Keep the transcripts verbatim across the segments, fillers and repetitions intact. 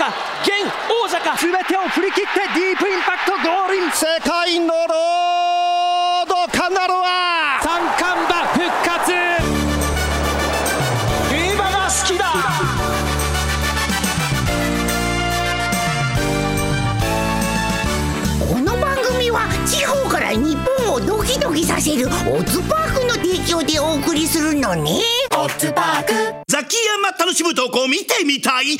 か現王者か、 全てを振り切ってディープインパクトゴールイン。 世界のロードカナロア三冠馬復活。競馬が好きだ。 この番組は地方から日本をドキドキさせるオッズパークの提供でお送りするのね。 オッズパークザキヤマ楽しむ投稿見てみたい。はい、 オッズオッズオッズ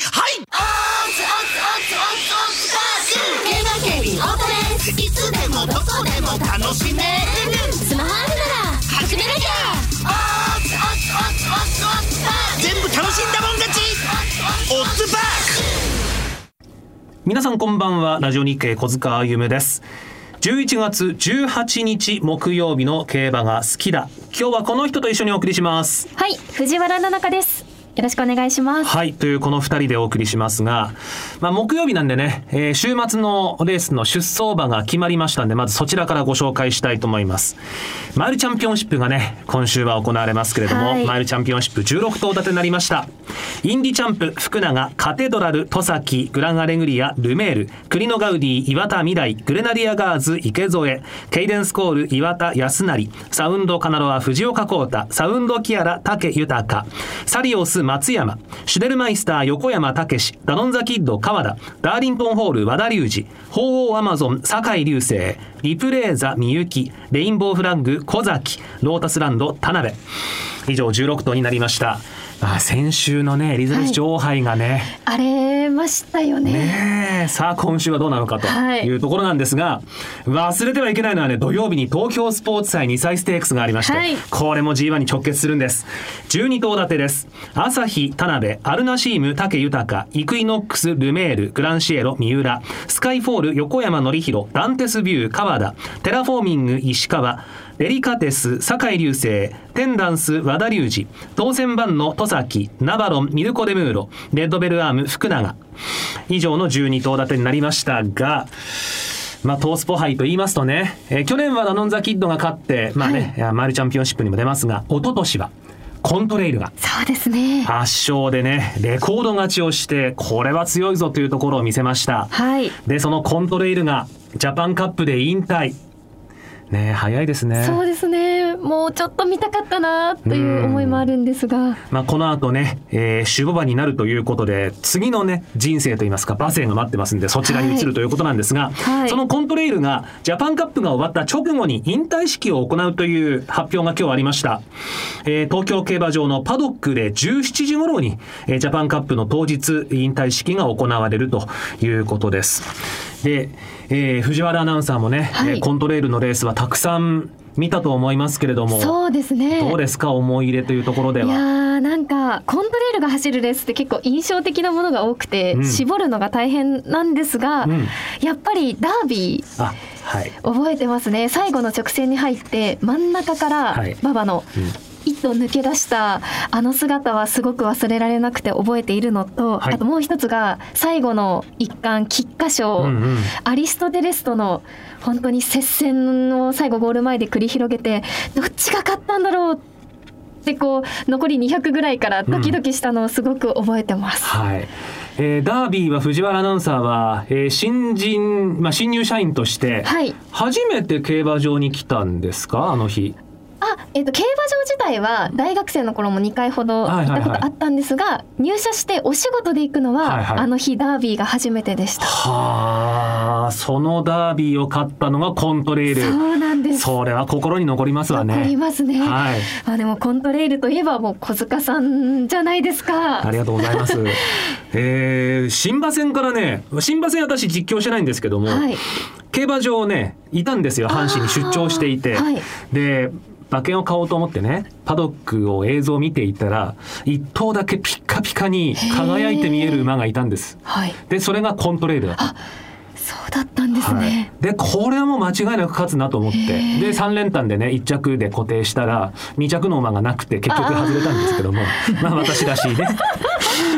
オッズオッズパーク競馬競輪オートレースいつでもどこでも楽しめる。スマホあるなら始めなきゃ。オッズオッズオッズオッズオッズパーク全部楽しんだもん勝ち。オッズパーク。 皆さんこんばんは。ラジオ日経小塚あゆむです。じゅういちがつじゅうはちにち木曜日の競馬が好きだ。今日はこの人と一緒にお送りします。 はい、藤原奈々香です。よろしくお願いします。 はい、というこのふたりでお送りしますが、まあ、木曜日なんでね、えー、週末のレースの出走馬が決まりましたんで、まずそちらからご紹介したいと思います。マイルチャンピオンシップがね今週は行われますけれども、はい、マイルチャンピオンシップじゅうろくとう立てになりました。インディチャンプ福永、カテドラル戸崎、グランアレグリアルメール、クリノガウディ岩田未来、グレナディアガーズ池添、ケイデンスコール岩田康成、サウンドカナロア藤岡浩太、サウンドキアラ武豊、サリオス松山、シュデルマイスター横山武史、ダノンザキッド川田、ダーリントンホール和田隆二、鳳凰アマゾン酒井隆成、リプレーザみゆき、レインボーフラッグ小崎、ロータスランド田辺。以上じゅうろくとうになりました。まあ、先週のねエリザベス女王杯がね、 はい、荒れましたよ ね, ねさあ今週はどうなのかというところなんですが、はい、忘れてはいけないのはね、土曜日に東京スポーツ祭にさいステークスがありまして、はい、これも ジーワン に直結するんです。じゅうにとう立てです。朝日田辺、アルナシーム武豊、イクイノックスルメール、グランシエロ三浦、スカイフォール横山典弘、ダンテスビュー川田、テラフォーミング石川、レリカテス酒井隆成、テンダンス和田隆二、当選番の戸崎、ナバロンミルコデムーロ、レッドベルアーム福永。以上のじゅうにとう立てになりましたが、まあ、トースポ杯と言いますとね、えー、去年はダノンザキッドが勝って、まあね、はい、マイルチャンピオンシップにも出ますが、一昨年はコントレイルがそうですね圧勝でねレコード勝ちをして、これは強いぞというところを見せました、はい、でそのコントレイルがジャパンカップで引退ね、早いですね。 そうですね、もうちょっと見たかったなという思いもあるんですが、 まあ、この後ね、えー、守護馬になるということで、次のね人生といいますか馬生が待ってますんで、そちらに移るということなんですが、はい、そのコントレイルがジャパンカップが終わった直後に引退式を行うという発表が今日ありました、えー、東京競馬場のパドックでじゅうしちじ頃に、えー、ジャパンカップの当日引退式が行われるということです。で、えー、藤原アナウンサーもね、はい、コントレイルのレースはたくさん見たと思いますけれども、 そうですね、 どうですか、思い入れというところでは。 いやー、なんかコントレイルが走るレースって結構印象的なものが多くて、うん、絞るのが大変なんですが、うん、やっぱりダービー、あ、はい、覚えてますね。最後の直線に入って真ん中から馬場の、はい、うん一頭抜け出したあの姿はすごく忘れられなくて覚えているのと、はい、あともう一つが最後の一冠菊花賞、うんうん、アリストテレスとの本当に接戦を最後ゴール前で繰り広げて、どっちが勝ったんだろうってこう残りにひゃくぐらいからドキドキしたのをすごく覚えてます、 うん、はい。えー、ダービーは藤原アナウンサーは、えー、新人、まあ、新入社員として初めて競馬場に来たんですか、あの日。 あ、えーと、競馬場自体は大学生の頃もにかいほど行ったことあったんですが、はいはいはい、入社してお仕事で行くのは、はいはい、あの日ダービーが初めてでした。 はあ、そのダービーを勝ったのがコントレイル。 そうなんです。 それは心に残りますわね。 残りますね、はい。まあ、でもコントレイルといえばもう小塚さんじゃないですか。 ありがとうございます、えー、新馬戦からね、新馬戦私実況してないんですけども、はい、競馬場ねいたんですよ、阪神に出張していて、はい、で馬券を買おうと思ってねパドックを映像を見ていたら一頭だけピッカピカに輝いて見える馬がいたんです、はい、でそれがコントレイルだった。 あ、そうだったんですね、はい、 でこれはもう間違いなく勝つなと思って、でさん連単でねいっ着で固定したらに着の馬がなくて結局外れたんですけどもまあ私らしいね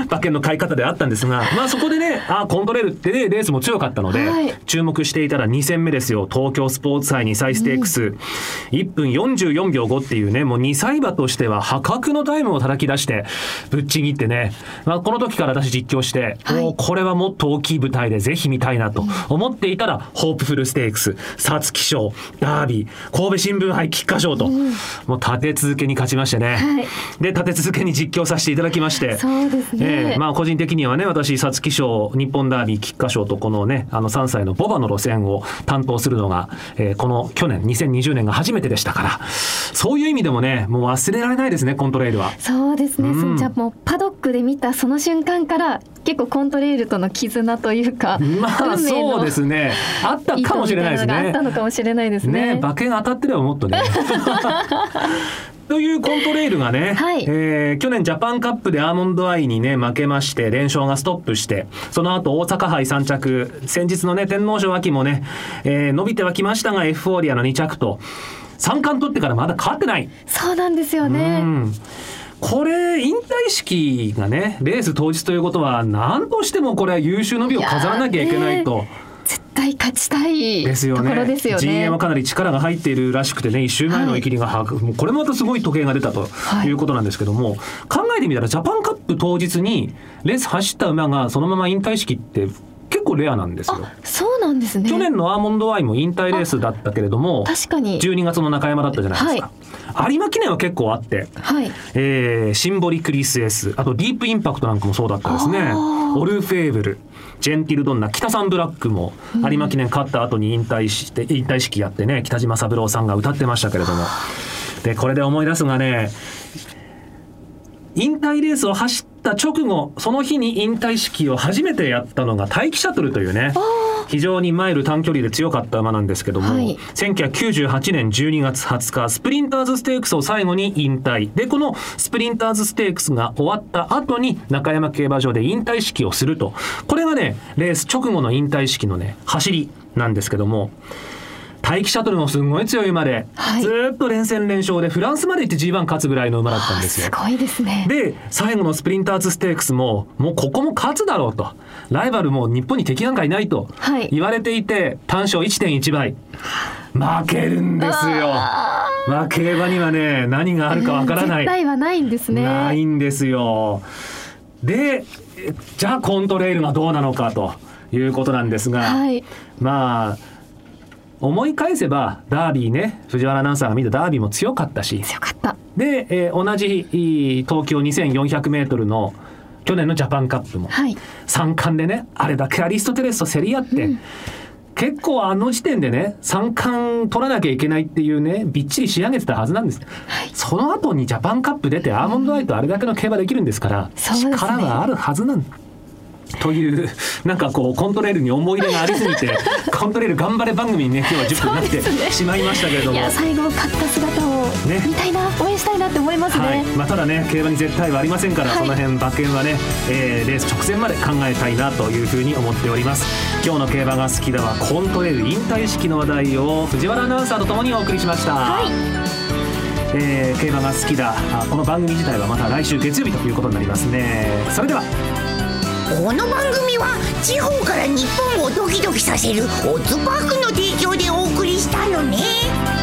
馬券の買い方であったんですが、まあそこでね、あコントレールって、ね、レースも強かったので、はい、注目していたらに戦目ですよ。東京スポーツ杯にさいステークス、うん、いっぷんよんじゅうよんびょうごっていうね、もうにさい馬としては破格のタイムを叩き出してぶっちぎってね、まあ、この時から私実況して、はい、おこれはもっと大きい舞台でぜひ見たいなと思っていたら、うん、ホープフルステークス、皐月賞、ダービー、神戸新聞杯菊花賞と、うん、もう立て続けに勝ちましてね、はい、で立て続けに実況させていただきまして、 そうですね、 えーまあ、個人的にはね、私皐月賞、日本ダービー、菊花賞とこのね、あのさんさいのボバの路線を担当するのが、えー、この去年にせんにじゅうねんが初めてでしたから、そういう意味でもね、もう忘れられないですね、コントレイルは。 そうですね、うん、じゃあもうパドックで見たその瞬間から結構コントレイルとの絆というか、 まあそうですね、あったかもしれないですね。 あったのかもしれないですね。 ね、馬券当たってればもっとねというコントレイルがね、はい、えー、去年ジャパンカップでアーモンドアイにね負けまして、連勝がストップして、その後大阪杯さん着、先日のね天皇賞秋もね、えー、伸びてはきましたがエフフォーリアのに着とさん冠取ってからまだ変わってない。 そうなんですよね。うん、 これ引退式がねレース当日ということは、何としてもこれは優秀の美を飾らなきゃいけないと。 絶対勝ちたいところですよね。 陣営はかなり力が入っているらしくてね、いっ週前の見切りが、はい、もうこれもまたすごい時計が出たということなんですけども、はい、考えてみたらジャパンカップ当日にレース走った馬がそのまま引退式って結構レアなんですよ。 あ、そうなんですね。 去年のアーモンドアイも引退レースだったけれども、 確かにじゅうにがつの中山だったじゃないですか、はい、有馬記念は結構あって、はい、えー、シンボリクリスエス、あとディープインパクトなんかもそうだったですね。オルフェーブル、ジェンティルドンナ、北サンブラックも有馬記念勝った後に引退して、うん、引退式やってね、北島三郎さんが歌ってましたけれども、でこれで思い出すがね、引退レースを走った直後、その日に引退式を初めてやったのが大気シャトルというね、非常にマイル短距離で強かった馬なんですけども、はい、せんきゅうひゃくきゅうじゅうはちねんじゅうにがつはつかスプリンターズステークスを最後に引退で、このスプリンターズステークスが終わった後に中山競馬場で引退式をすると、これがねレース直後の引退式のね走りなんですけども、大気シャトルもすごい強い馬で、はい、ずっと連戦連勝でフランスまで行って ジーワン 勝つぐらいの馬だったんですよ。 すごいですね。 で最後のスプリンターズステークスももうここも勝つだろうと、ライバルも日本に敵なんかいないと言われていて、はい、単勝 いってんいちばい負けるんですよ。まあ競馬にはね何があるかわからない、 絶対はないんですね。 ないんですよ。でじゃあコントレイルがどうなのかということなんですが、はい、まあ思い返せばダービーね、藤原アナウンサーが見たダービーも強かったし、 強かったで、えー、同じ東京にせんよんひゃくメートルの去年のジャパンカップも、はい、さん冠でねあれだけアリストテレスと競り合って、うん、結構あの時点でねさん冠取らなきゃいけないっていうねびっちり仕上げてたはずなんです、はい、その後にジャパンカップ出てアーモンドアイとあれだけの競馬できるんですから、うん、力はあるはずなんだという、なんかこうコントレールに思い入れがありすぎてコントレール頑張れ番組にね今日はじゅっぷんになってしまいましたけれども、 いや最後勝った姿を見たいな、ね、応援したいなって思いますね、はい、 まあ、ただね競馬に絶対はありませんから、はい、その辺馬券はね、えー、レース直線まで考えたいなというふうに思っております。今日の競馬が好きだはコントレール引退式の話題を藤原アナウンサーとともにお送りしました、はい、えー、競馬が好きだ、この番組自体はまた来週月曜日ということになりますね。それではこの番組は地方から日本をドキドキさせるオッズパークの提供でお送りしたのね。